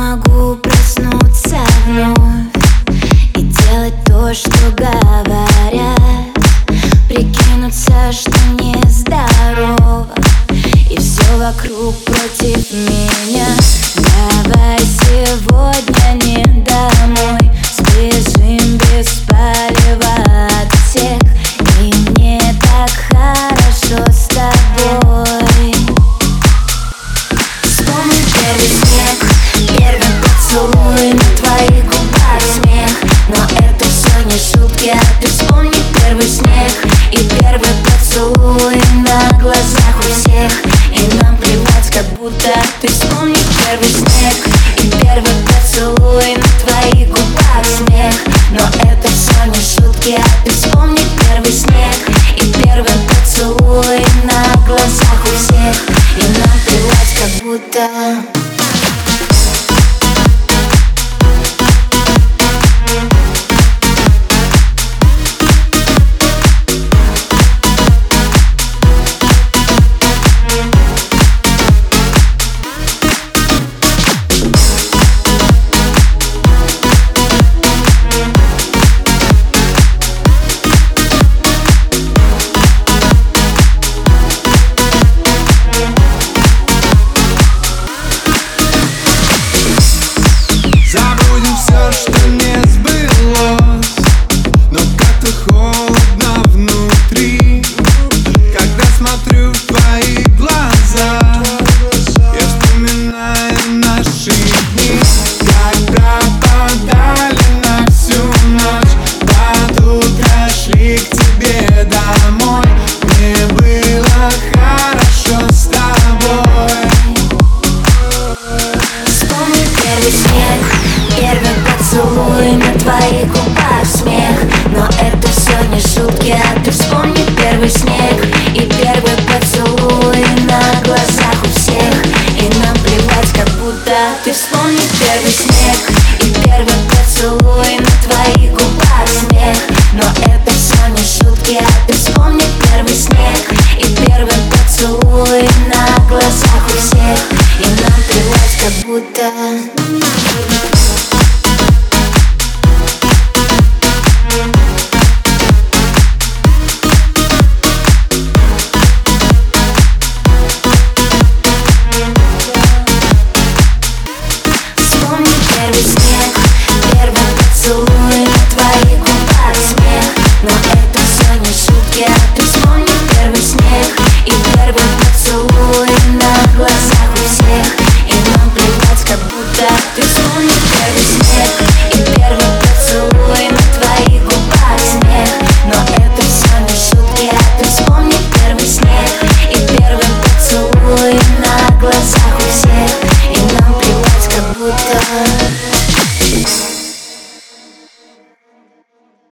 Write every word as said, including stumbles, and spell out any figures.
могу проснуться вновь и делать то, что говорят, прикинуться, что нездорово, и все вокруг против меня. Давай сегодня не домой, сбежим без палева от всех, и мне так хорошо с тобой. Вспомни первый снег, первый поцелуй, на твоих губах смех, но это все не шутки, а ты вспомни первый снег и первый поцелуй на глазах у всех, и нам плевать, как будто ты вспомни первый снег и первый поцелуй, на твоих губах смех, но это все не шутки, а ты вспомни первый снег и первый поцелуй на глазах у всех, и нам плевать, как будто